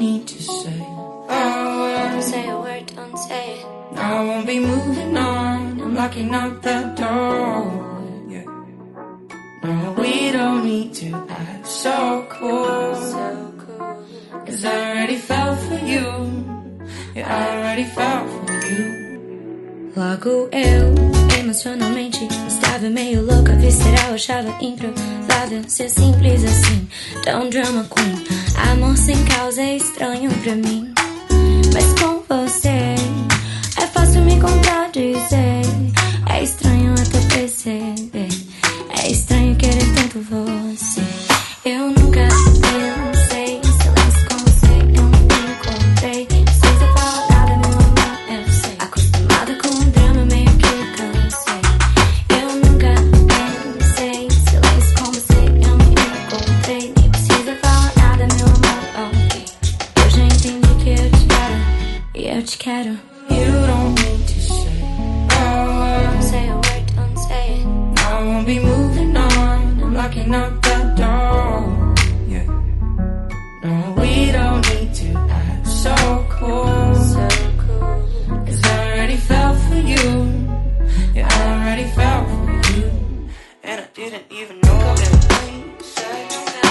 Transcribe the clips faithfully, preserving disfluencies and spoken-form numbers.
need to say a word. Don't say a word, don't say it. No, I won't be moving on. I'm locking up that door. Yeah. No, we don't need to act so cool. So cool. Cause I already fell for you. Yeah, I already fell for you. Logo eu, emocionalmente, estava meio louca, visceral, achava improvável ser simples assim. Tão drama queen, amor sem causa é estranho pra mim. Mas com você, é fácil me contradizer. É estranho até perceber. É estranho querer tanto você. Eu nunca pensei em silêncio com você, eu nunca encontrei. Precisa falar nada, meu amor, eu sei. Acostumada com o drama, meio que cansei. Eu nunca pensei em silêncio com você, eu não encontrei. Nem precisa falar nada, meu amor, ok. Eu já entendi que eu te quero, e eu te quero. You don't need to say a word. Don't say a word, don't say it. I won't be moving on. I'm locking up that door. Yeah. No, we don't need to act so cool. So cool. Cause I already fell for you. Yeah, I already fell for you. And I didn't even know that you said no go,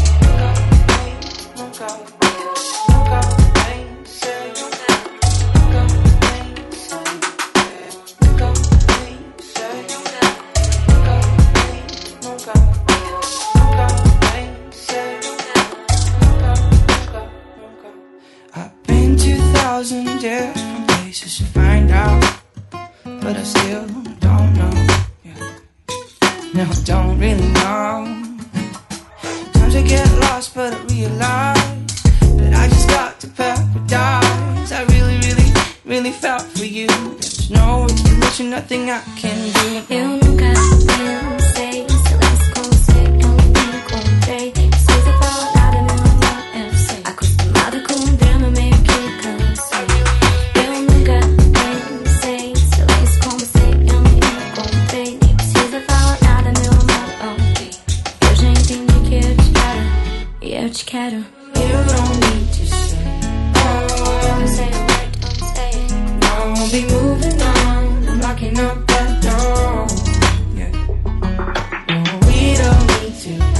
no go, no go, say no go, no go, say no go, no go, I've been two thousand different places to find out, but I still don't know. Yeah. No, I don't really know. Sometimes I get lost, but I realize that I just got to paradise. I really, really, really felt for you. There's no explanation, nothing I can do. Eu nunca pensei em silêncio com você, eu não encontrei. Precisa falar nada, meu amor, eu sei. Acostumada com o drama, meio que cansei. Eu nunca pensei em silêncio com você, eu não encontrei. Nem precisa falar nada, meu amor, ok. Eu já entendi que eu te quero, e eu te quero. You don't need to say a word. Don't say a word, don't say it. I won't be moving on. I'm locking up that door. Yeah. No, we don't need to